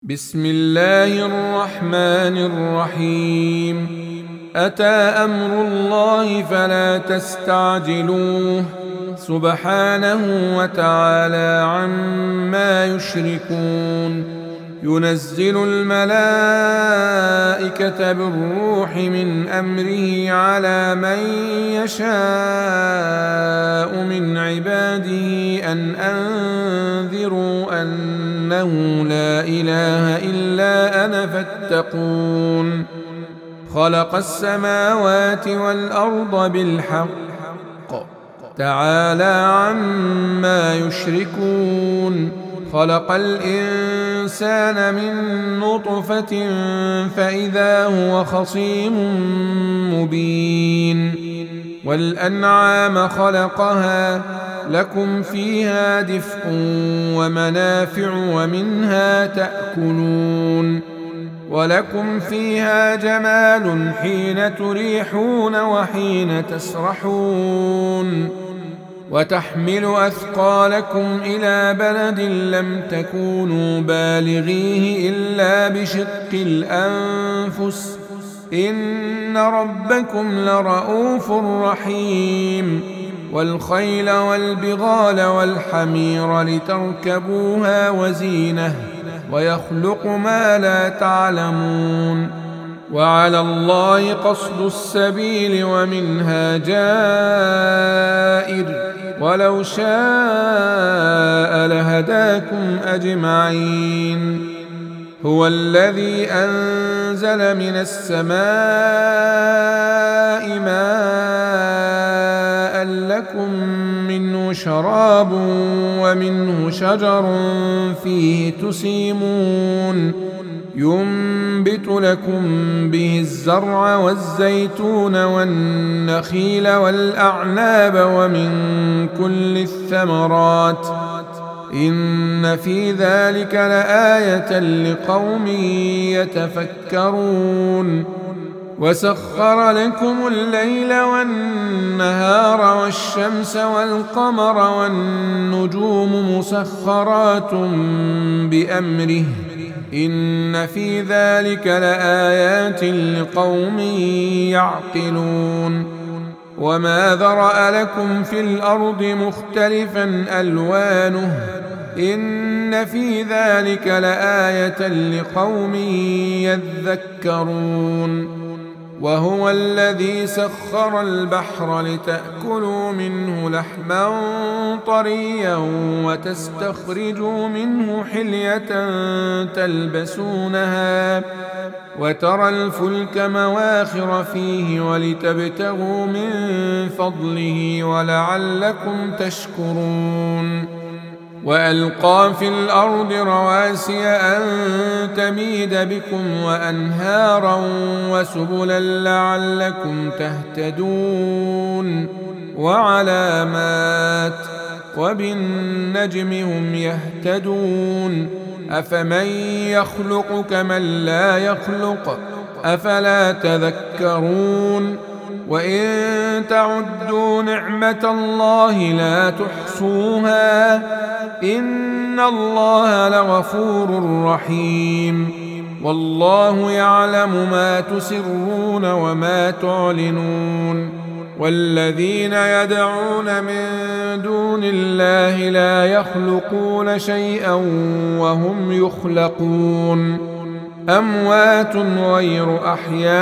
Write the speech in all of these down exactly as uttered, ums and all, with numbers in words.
بسم الله الرحمن الرحيم. أتى أمر الله فلا تستعجلوه سبحانه وتعالى عما يشركون. ينزل الملائكة بالروح من أمره على من يشاء من عباده أن أنذروا أنه لا إله إلا أنا فاتقون. خلق السماوات والأرض بالحق تعالى عما يشركون. خلق الإنسان من نطفة فإذا هو خصيم مبين. والأنعام خلقها لكم فيها دفء ومنافع ومنها تأكلون. ولكم فيها جمال حين تريحون وحين تسرحون. وتحمل أثقالكم إلى بلد لم تكونوا بالغيه إلا بشق الأنفس إن ربكم لرؤوف رحيم. والخيل والبغال والحمير لتركبوها وزينة ويخلق ما لا تعلمون. وعلى الله قصد السبيل ومنها جائر ولو شاء لهداكم أجمعين. هو الذي أنزل من السماء ماء لكم منه شراب ومنه شجر فيه تسيمون. ينبت لكم به الزرع والزيتون والنخيل والأعناب ومن كل الثمرات إن في ذلك لآية لقوم يتفكرون. وسخر لكم الليل والنهار والشمس والقمر والنجوم مسخرات بأمره إن في ذلك لآيات لقوم يعقلون. وما ذرأ لكم في الأرض مختلفا ألوانه إن في ذلك لآية لقوم يذكرون. وهو الذي سخر البحر لتأكلوا منه لحما طريا وتستخرجوا منه حلية تلبسونها وترى الفلك مواخر فيه ولتبتغوا من فضله ولعلكم تشكرون. وألقى في الأرض رواسي أن تميد بكم وأنهارا وسبلا لعلكم تهتدون. وعلامات وبالنجم هم يهتدون. أفمن يخلق كمن لا يخلق أفلا تذكرون. وإن تعدوا نعمة الله لا تحصوها إن الله لغفور رحيم. والله يعلم ما تسرون وما تعلنون. والذين يدعون من دون الله لا يخلقون شيئا وهم يخلقون. أموات غير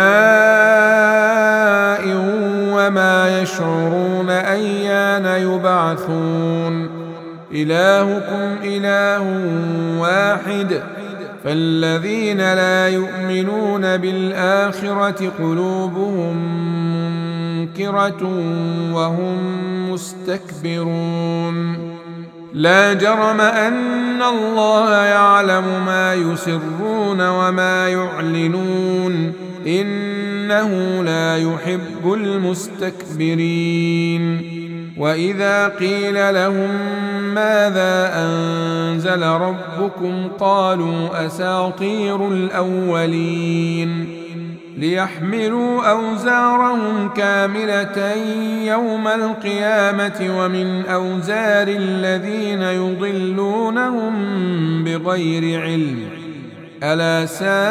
أحياء وما يشعرون أيان يبعثون. إلهكم إله واحد فالذين لا يؤمنون بالآخرة قلوبهم منكرة وهم مستكبرون. لا جرم أن الله يعلم ما يسرون وما يعلنون إنه لا يحب المستكبرين. وإذا قيل لهم ماذا أنزل ربكم قالوا أساطير الأولين. ليحملوا أوزارهم كاملة يوم القيامة ومن أوزار الذين يضلونهم بغير علم ألا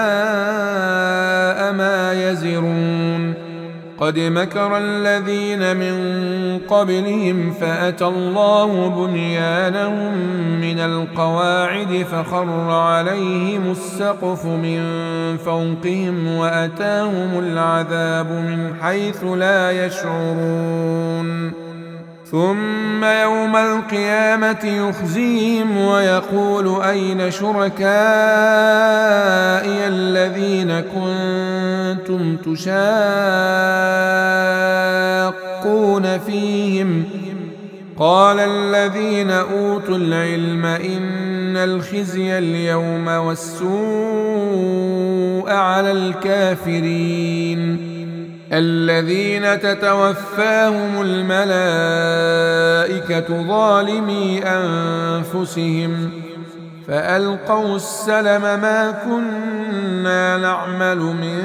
ساء ما يزرون قد مكر الذين من قبلهم فأتى الله بنيانهم من القواعد فخر عليهم السقف من فوقهم وأتاهم العذاب من حيث لا يشعرون ثم يوم القيامة يخزيهم ويقول أين شركائي الذين كنتم تشاقون فيهم قال الذين أوتوا العلم إن الخزي اليوم والسوء على الكافرين الذين تتوفاهم الملائكة ظالمي أنفسهم فألقوا السلم ما كنا نعمل من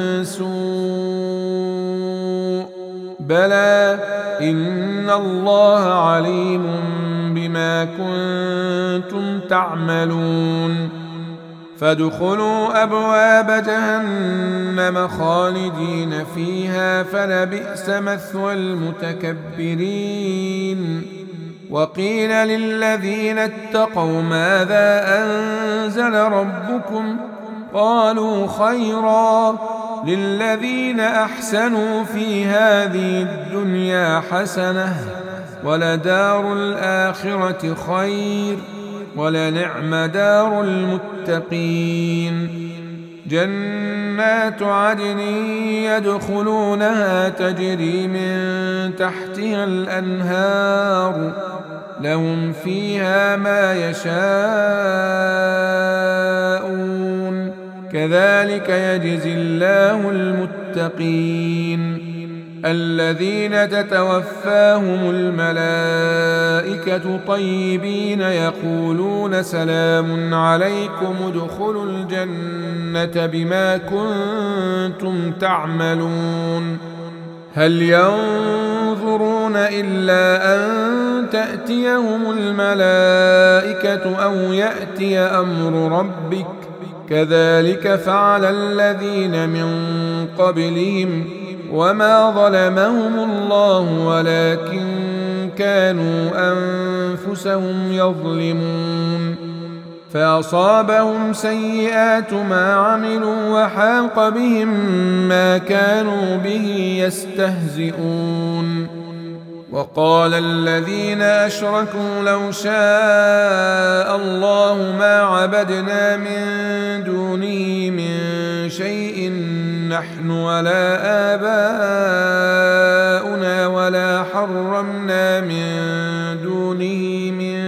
سوء بلى إن الله عليم بما كنتم تعملون فادخلوا أبواب جهنم خالدين فيها فلبئس مثوى المتكبرين وقيل للذين اتقوا ماذا أنزل ربكم قالوا خيرا للذين أحسنوا في هذه الدنيا حسنة ولدار الآخرة خير ولنعم دار المتقين جنات عدن يدخلونها تجري من تحتها الأنهار لهم فيها ما يشاءون كذلك يجزي الله المتقين الذين تتوفاهم الملائكة طيبين يقولون سلام عليكم ادخلوا الجنة بما كنتم تعملون هل ينظرون إلا أن تأتيهم الملائكة أو يأتي أمر ربك كذلك فعل الذين من قبلهم وما ظلمهم الله ولكن كانوا أنفسهم يظلمون فأصابهم سيئات ما عملوا وحاق بهم ما كانوا به يستهزئون وقال الذين أشركوا لو شاء الله ما عبدنا من دونه من شيء نحن ولا آباؤنا ولا حرمنا من دونه من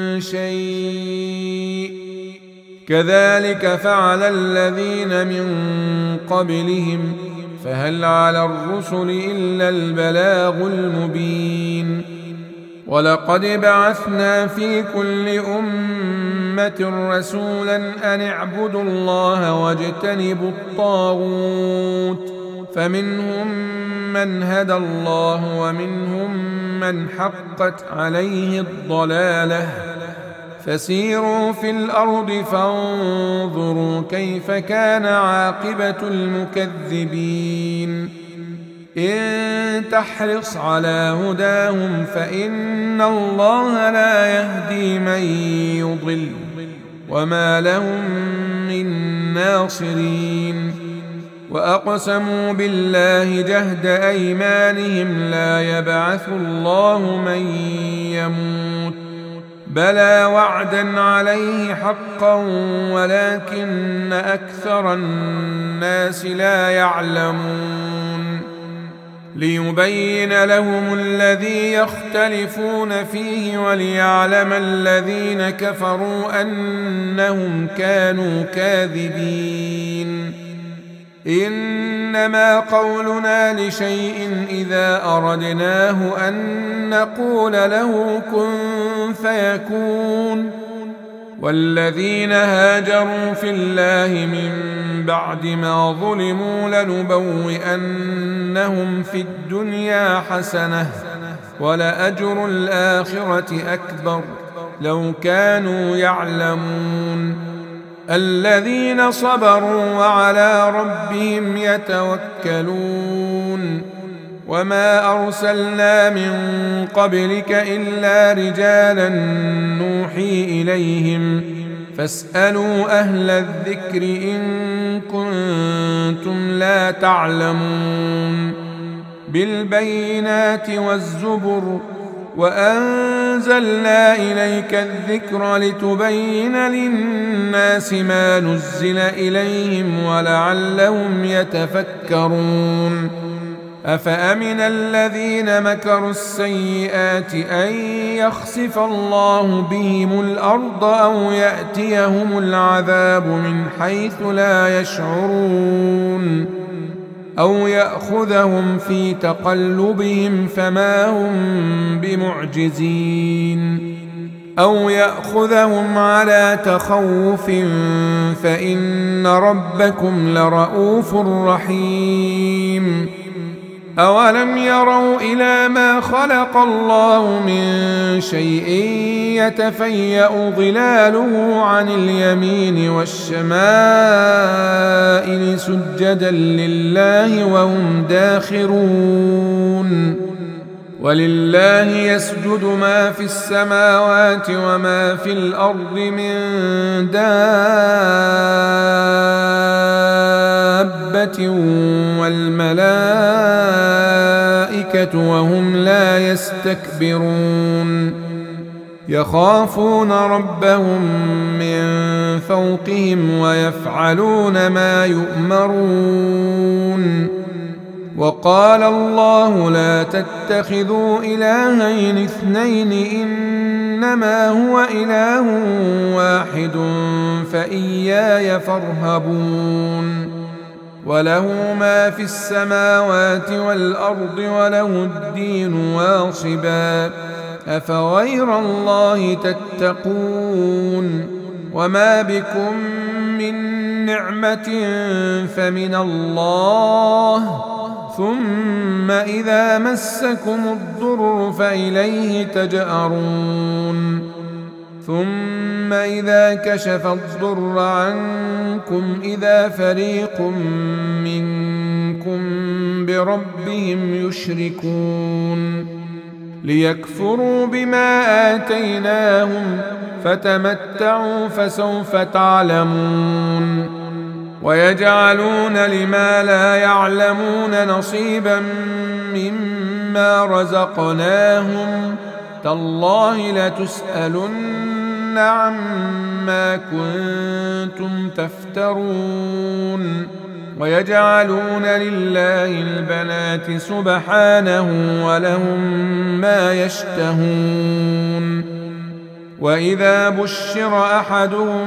شيء كذلك فعل الذين من قبلهم فهل على الرسل إلا البلاغ المبين ولقد بعثنا في كل أمة رسولا أن اعبدوا الله واجتنبوا الطاغوت فمنهم من هدى الله ومنهم من حقت عليه الضلالة فسيروا في الأرض فانظروا كيف كان عاقبة المكذبين إن تحرص على هداهم فإن الله لا يهدي من يضل وما لهم من ناصرين وأقسموا بالله جهد أيمانهم لا يبعث الله من يموت بلى وعدا عليه حقا ولكن أكثر الناس لا يعلمون ليبين لهم الذي يختلفون فيه وليعلم الذين كفروا أنهم كانوا كاذبين إنما قولنا لشيء إذا أردناه أن نقول له كن فيكون والذين هاجروا في الله من بعد ما ظلموا لنبوئنهم في الدنيا حسنة ولأجر الآخرة أكبر لو كانوا يعلمون الذين صبروا وعلى ربهم يتوكلون وما أرسلنا من قبلك إلا رجالا نوحي إليهم فاسألوا أهل الذكر إن كنتم لا تعلمون بالبينات والزبر وأنزلنا إليك الذكر لتبين للناس ما نزل إليهم ولعلهم يتفكرون أفأمن الذين مكروا السيئات أن يخسف الله بهم الأرض أو يأتيهم العذاب من حيث لا يشعرون أو يأخذهم في تقلبهم فما هم بمعجزين أو يأخذهم على تخوف فإن ربكم لرؤوف رحيم أولم يروا إلى ما خلق الله من شيء يتفيأ ظلاله عن اليمين والشمائل سجدا لله وهم داخرون ولله يسجد ما في السماوات وما في الأرض من دابة والملائكة وهم لا يستكبرون يخافون ربهم من فوقهم ويفعلون ما يؤمرون وقال الله لا تتخذوا إلهين اثنين إنما هو إله واحد فإياي فارهبون وله ما في السماوات والأرض وله الدين واصبا أفغير الله تتقون وما بكم من نعمة فمن الله ثم إذا مسكم الضر فإليه تجأرون ثم إذا كشف الضر عنكم إذا فريق منكم بربهم يشركون ليكفروا بما آتيناهم فتمتعوا فسوف تعلمون ويجعلون لما لا يعلمون نصيبا مما رزقناهم تالله لتسألن عما كنتم تفترون ويجعلون لله البنات سبحانه ولهم ما يشتهون وإذا بشر أحدهم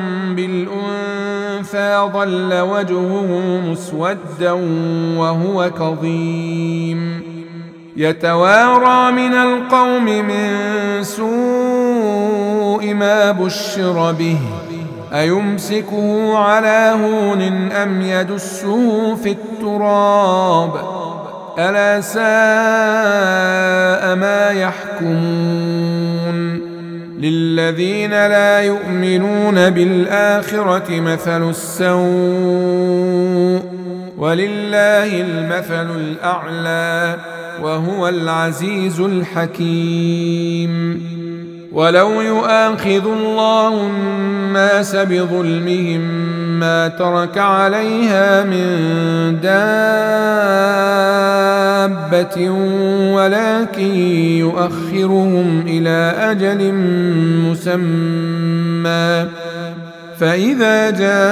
بالأنثى ظل وجهه مسودا وهو كظيم يتوارى من القوم من سوء ما بشر به أيمسكه على هون أم يدسه في التراب ألا ساء ما يحكمون للذين لا يؤمنون بالآخرة مثل السوء ولله المثل الأعلى وهو العزيز الحكيم ولو يؤاخذ الله الناس بظلمهم ما ترك عليها من دابة ولكن يؤخرهم إلى أجل مسمى فإذا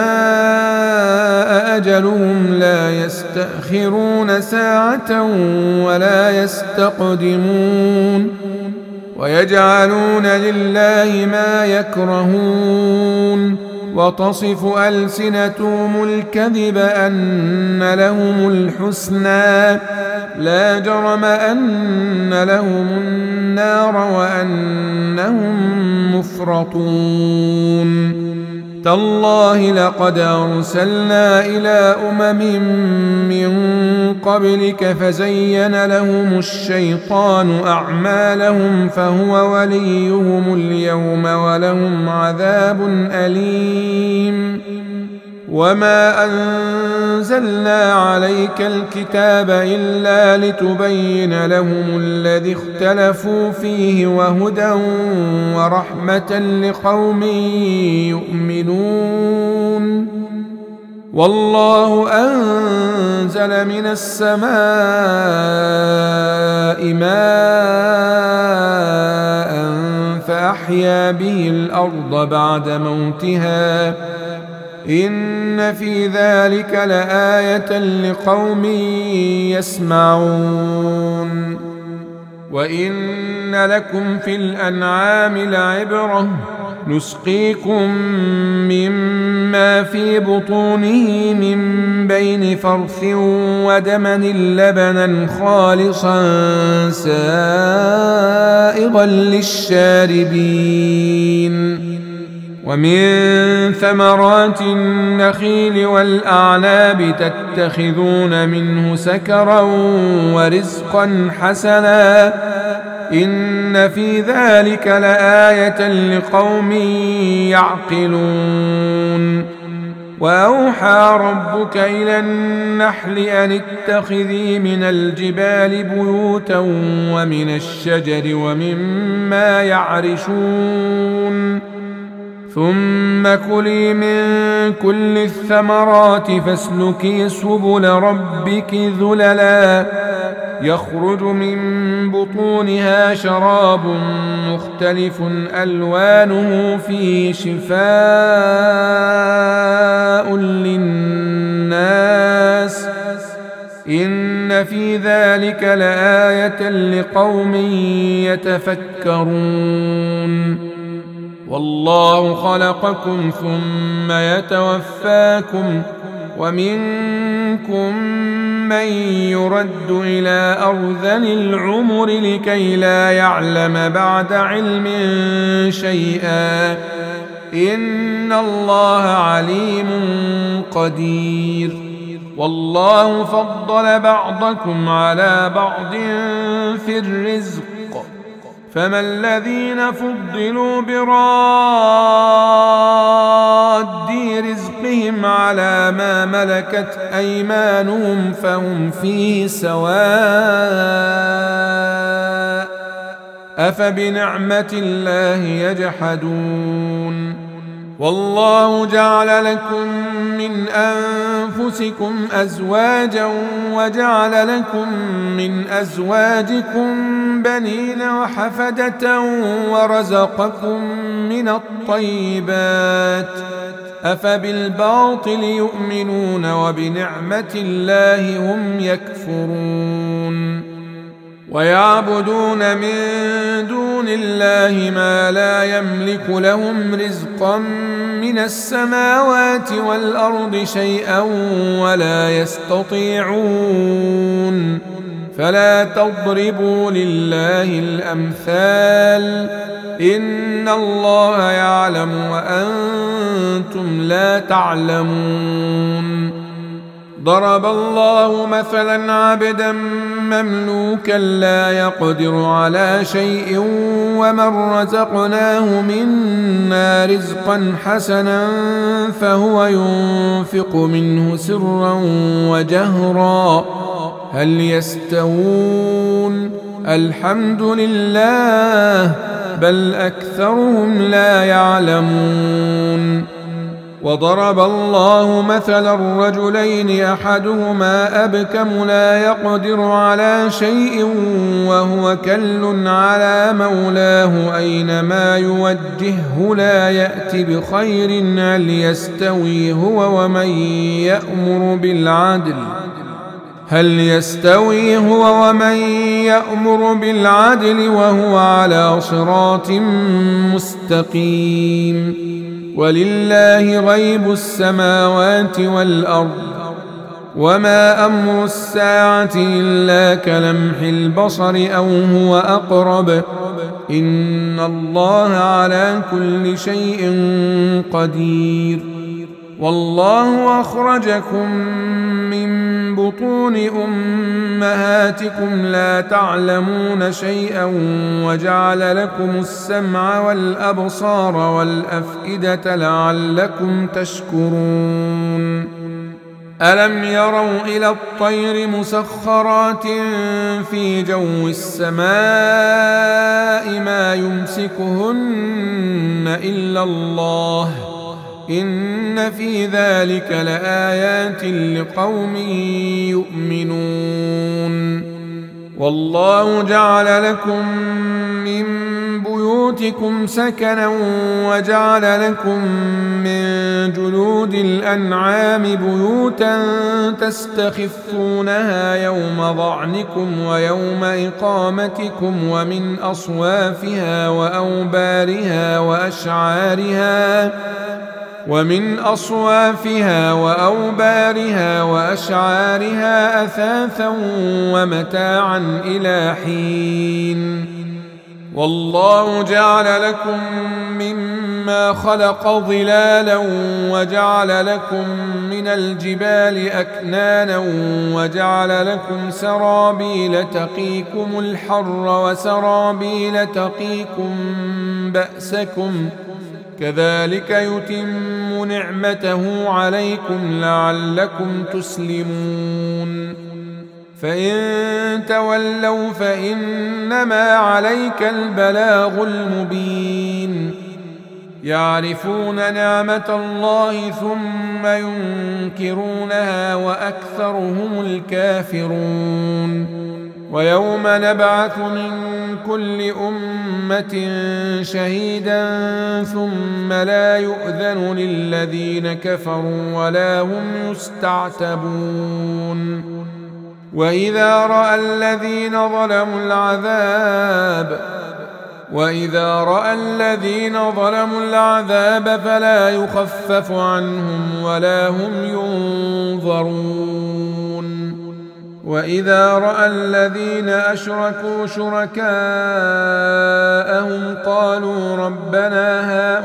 جاء أجلهم لا يستأخرون ساعة ولا يستقدمون ويجعلون لله ما يكرهون وتصف ألسنتهم الكذب أن لهم الحسنى لا جرم أن لهم النار وأنهم مفرطون تالله لقد أرسلنا إلى أمم من قبلك فزين لهم الشيطان أعمالهم فهو وليهم اليوم ولهم عذاب أليم وما أنزلنا عليك الكتاب إلا لتبين لهم الذي اختلفوا فيه وهدى ورحمة لقوم يؤمنون والله أنزل من السماء ماء فأحيا به الأرض بعد موتها إن في ذلك لآية لقوم يسمعون وإن لكم في الأنعام لعبرة نسقيكم مما في بطونه من بين فرث ودمن لبنا خالصا سائغا للشاربين ومن ثمرات النخيل والأعناب تتخذون منه سكرا ورزقا حسنا إن في ذلك لآية لقوم يعقلون وأوحى ربك إلى النحل أن اتخذي من الجبال بيوتا ومن الشجر ومما يعرشون ثم كلي من كل الثمرات فاسلكي سبل ربك ذللا يخرج من بطونها شراب مختلف ألوانه فيه شفاء للناس إن في ذلك لآية لقوم يتفكرون والله خلقكم ثم يتوفاكم ومنكم من يرد إلى أرذل العمر لكي لا يعلم بعد علم شيئا إن الله عليم قدير والله فضل بعضكم على بعض في الرزق فما الذين فضلوا براد رزقهم على ما ملكت أيمانهم فهم فيه سواء أفبنعمة الله يجحدون والله جعل لكم من أنفسكم أزواجا وجعل لكم من أزواجكم بنين وحفدة ورزقكم من الطيبات أفبالباطل يؤمنون وبنعمة الله هم يكفرون ويعبدون من دون الله ما لا يملك لهم رزقا من السماوات والأرض شيئا ولا يستطيعون فلا تضربوا لله الأمثال إن الله يعلم وأنتم لا تعلمون ضرب الله مثلا عبدا مملوكا لا يقدر على شيء ومن رزقناه منا رزقا حسنا فهو ينفق منه سرا وجهرا هل يستوون الحمد لله بل أكثرهم لا يعلمون وضرب الله مثلا الرجلين أحدهما أبكم لا يقدر على شيء وهو كل على مولاه أينما يوجهه لا يأتي بخير هل يستوي هو ومن يأمر بالعدل هل يستوي هو ومن يأمر بالعدل وهو على صراط مستقيم ولله غيب السماوات والأرض وما أمر الساعة إلا كلمح البصر أو هو أقرب إن الله على كل شيء قدير. والله أخرجكم من بطون أمهاتكم لا تعلمون شيئا وجعل لكم السمع والأبصار والأفئدة لعلكم تشكرون. ألم يروا إلى الطير مسخرات في جو السماء ما يمسكهن إلا الله إن في ذلك لآيات لقوم يؤمنون. والله جعل لكم من بيوتكم سكنا وجعل لكم من جلود الأنعام بيوتا تستخفونها يوم ضعنكم ويوم إقامتكم ومن أصوافها وأوبارها وأشعارها ومن أصوافها وأوبارها وأشعارها أثاثا ومتاعا إلى حين. والله جعل لكم مما خلق ظلالا وجعل لكم من الجبال أكنانا وجعل لكم سرابيل تقيكم الحر وسرابيل تقيكم بأسكم كذلك يتم نعمته عليكم لعلكم تسلمون. فإن تولوا فإنما عليك البلاغ المبين. يعرفون نعمة الله ثم ينكرونها وأكثرهم الكافرون. ويوم نبعث من كل أمة شهيدا ثم لا يؤذن للذين كفروا ولا هم يستعتبون. وإذا رأى الذين ظلموا العذاب وإذا رأى الذين ظلموا العذاب فلا يخفف عنهم ولا هم ينظرون. وإذا رأى الذين أشركوا شركاءهم قالوا ربنا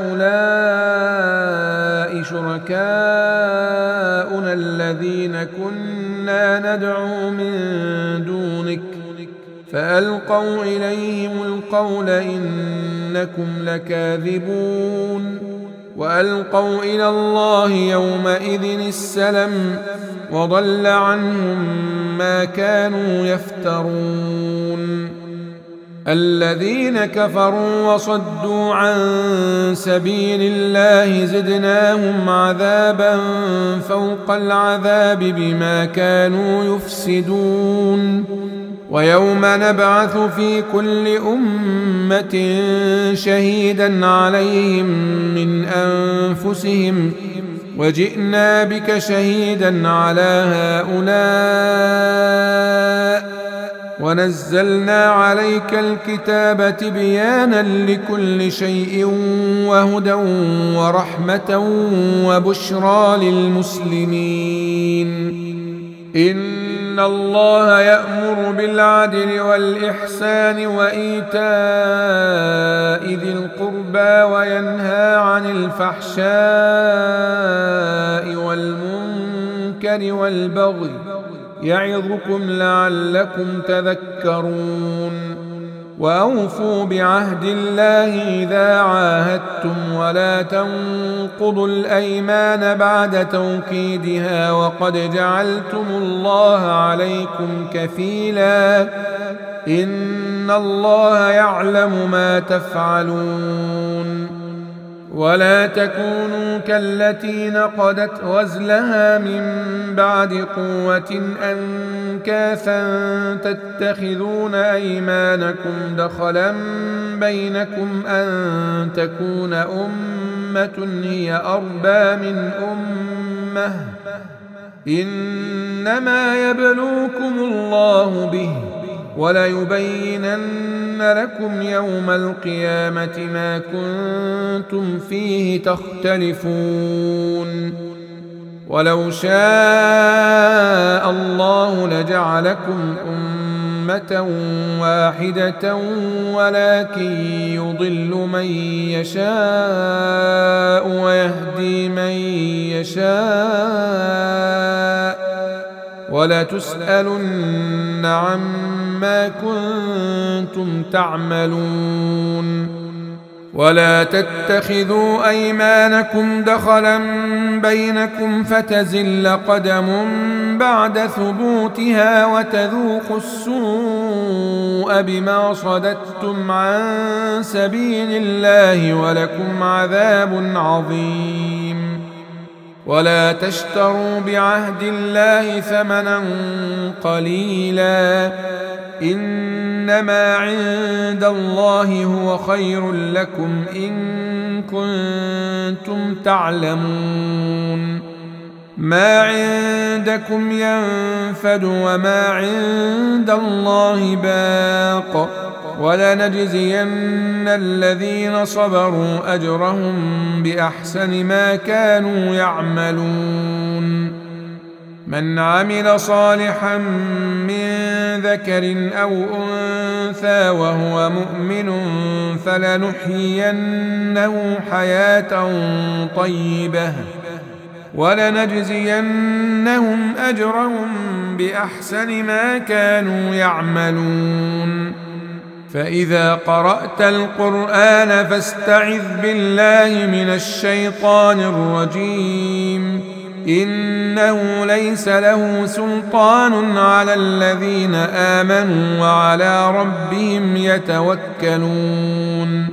هؤلاء شركاؤنا الذين كنا ندعو من دونك فألقوا إليهم القول إنكم لكاذبون. وألقوا إلى الله يومئذ السلم وضل عنهم ما كانوا يفترون. الذين كفروا وصدوا عن سبيل الله زدناهم عذابا فوق العذاب بما كانوا يفسدون. ويوم نبعث في كل أمة شهيدا عليهم من أنفسهم وجئنا بك شهيدا على هؤلاء ونزلنا عليك الكتاب تبيانا لكل شيء وهدى ورحمة وبشرى للمسلمين. إن الله يأمر بالعدل والإحسان وإيتاء ذي القربى وينهى عن الفحشاء والمنكر والبغي يعظكم لعلكم تذكرون. وأوفوا بعهد الله إذا عاهدتم ولا تنقضوا الأيمان بعد توكيدها وقد جعلتم الله عليكم كفيلا إن الله يعلم ما تفعلون. ولا تكونوا كالتي نقضت غزلها من بعد قوة أنكاثا تتخذون أيمانكم دخلا بينكم أن تكون أمة هي أربى من أمة إنما يبلوكم الله به وليبينن لكم يوم القيامة ما كنتم فيه تختلفون. ولو شاء الله لجعلكم أمة أمة واحدة ولكن يضل من يشاء ويهدي من يشاء ولتسألن عما كنتم تعملون. ولا تتخذوا أيمانكم دخلا بينكم فتزل قدم بعد ثبوتها وتذوقوا السوء بما صددتم عن سبيل الله ولكم عذاب عظيم. ولا تشتروا بعهد الله ثمنا قليلا إنما عند الله هو خير لكم إن كنتم تعلمون. ما عندكم ينفد وما عند الله باق ولنجزين الذين صبروا أجرهم بأحسن ما كانوا يعملون. من عمل صالحا من ذكر أو أنثى وهو مؤمن فلنحيينه حياة طيبة ولنجزينهم أجرهم بأحسن ما كانوا يعملون. فإذا قرأت القرآن فاستعذ بالله من الشيطان الرجيم إنه ليس له سلطان على الذين آمنوا وعلى ربهم يتوكلون.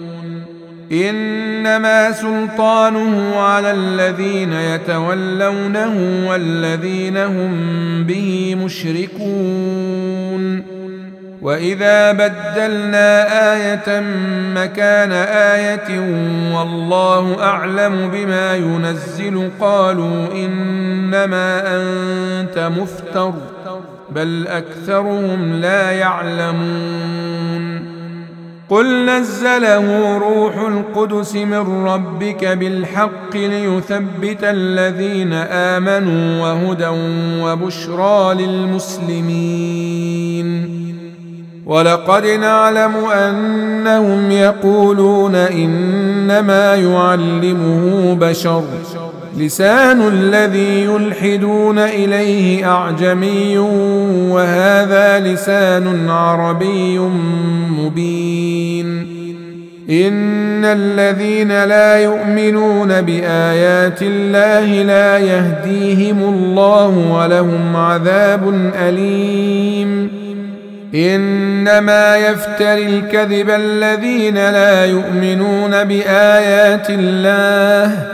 إنما سلطانه على الذين يتولونه والذين هم به مشركون. وإذا بدلنا آية مكان آية والله أعلم بما ينزل قالوا إنما أنت مفتر بل أكثرهم لا يعلمون. قل نزله روح القدس من ربك بالحق ليثبت الذين آمنوا وهدى وبشرى للمسلمين. ولقد نعلم أنهم يقولون إنما يعلمه بشر لسان الذي يلحدون إليه أعجمي وهذا لسان عربي مبين. إن الذين لا يؤمنون بآيات الله لا يهديهم الله ولهم عذاب أليم. إنما يفتري الكذب الذين لا يؤمنون بآيات الله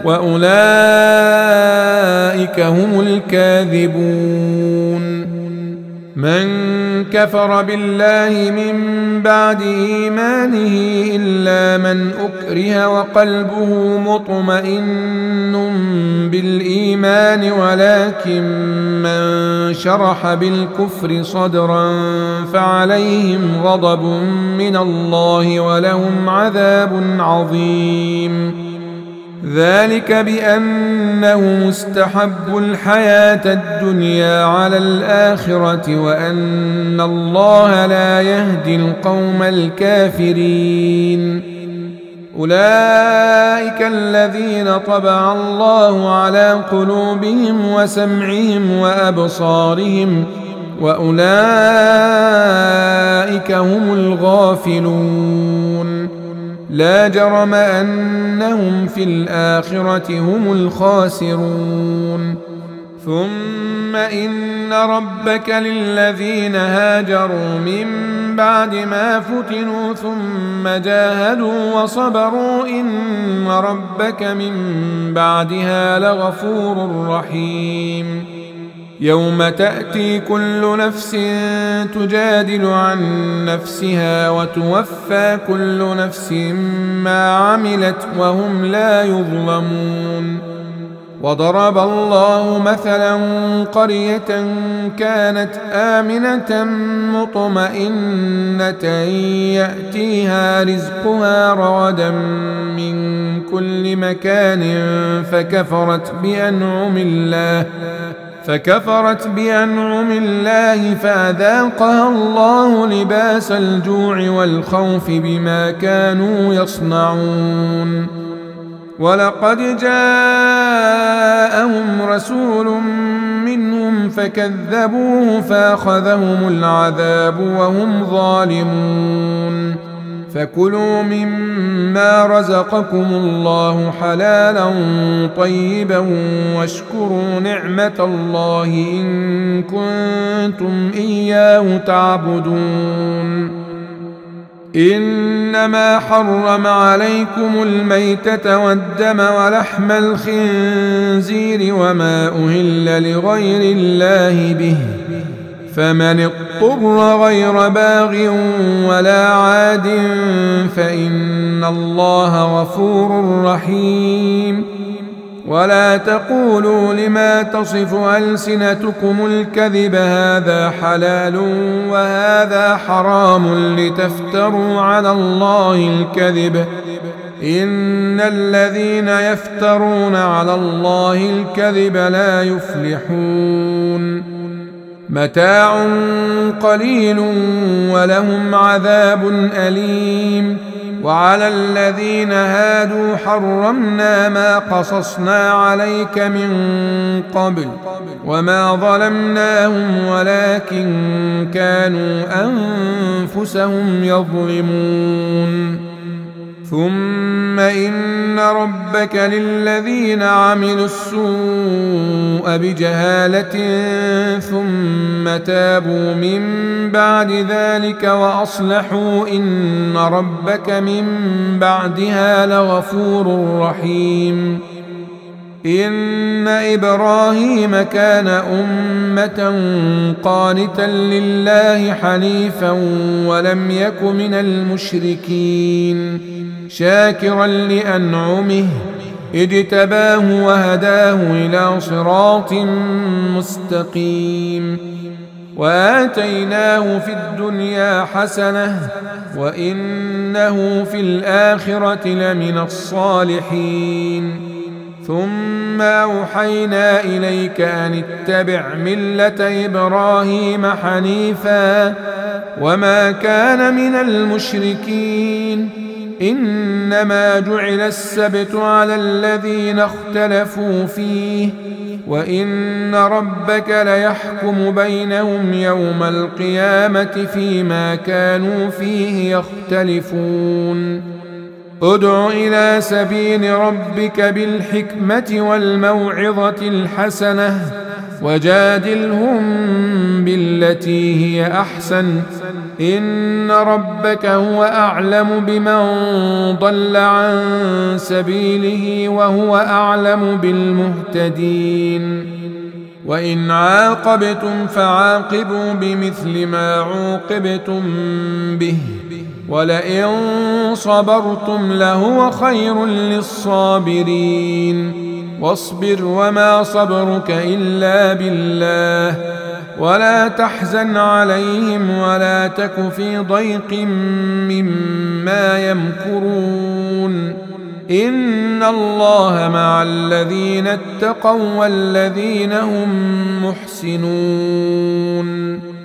وأولئك هم الكاذبون. من كفر بالله من بعد إيمانه إلا من أكره وقلبه مطمئن بالإيمان ولكن من شرح بالكفر صدرا فعليهم غضب من الله ولهم عذاب عظيم. ذلك بأنه مستحب الحياة الدنيا على الآخرة وأن الله لا يهدي القوم الكافرين. أولئك الذين طبع الله على قلوبهم وسمعهم وأبصارهم وأولئك هم الغافلون. لا جرم أنهم في الآخرة هم الخاسرون. ثم إن ربك للذين هاجروا من بعد ما فتنوا ثم جاهدوا وصبروا إن ربك من بعدها لغفور رحيم. يوم تأتي كل نفس تجادل عن نفسها وتوفى كل نفس ما عملت وهم لا يظلمون. وضرب الله مثلا قرية كانت آمنة مطمئنة يأتيها رزقها رغدا من كل مكان فكفرت بأنعم الله فكفرت بأنعم الله فأذاقها الله لباس الجوع والخوف بما كانوا يصنعون. ولقد جاءهم رسول منهم فكذبوه فأخذهم العذاب وهم ظالمون. فكلوا مما رزقكم الله حلالا طيبا واشكروا نعمة الله إن كنتم إياه تعبدون. إنما حرم عليكم الميتة والدم ولحم الخنزير وما أهل لغير الله به، فمن اضطر غير باغ ولا عاد فإن الله غفور رحيم. ولا تقولوا لما تصف ألسنتكم الكذب هذا حلال وهذا حرام لتفتروا على الله الكذب، إن الذين يفترون على الله الكذب لا يفلحون. متاع قليل ولهم عذاب أليم. وعلى الذين هادوا حرمنا ما قصصنا عليك من قبل وما ظلمناهم ولكن كانوا أنفسهم يظلمون. ثم إن ربك للذين عملوا السوء بجهالة ثم تابوا من بعد ذلك وأصلحوا إن ربك من بعدها لغفور رحيم. إن إبراهيم كان أمة قانتا لله حنيفا ولم يك من المشركين، شاكرا لأنعمه اجتباه وهداه إلى صراط مستقيم. وآتيناه في الدنيا حسنة وإنه في الآخرة لمن الصالحين. ثم أوحينا إليك أن اتبع ملة إبراهيم حنيفا وما كان من المشركين. إنما جعل السبت على الذين اختلفوا فيه وإن ربك ليحكم بينهم يوم القيامة فيما كانوا فيه يختلفون. ادع إلى سبيل ربك بالحكمة والموعظة الحسنة وجادلهم بالتي هي أحسن، إن ربك هو أعلم بمن ضل عن سبيله وهو أعلم بالمهتدين. وإن عاقبتم فعاقبوا بمثل ما عوقبتم به ولئن صبرتم لهو خير للصابرين. واصبر وما صبرك إلا بالله ولا تحزن عليهم ولا تك في ضيق مما يمكرون. إن الله مع الذين اتقوا والذين هم محسنون.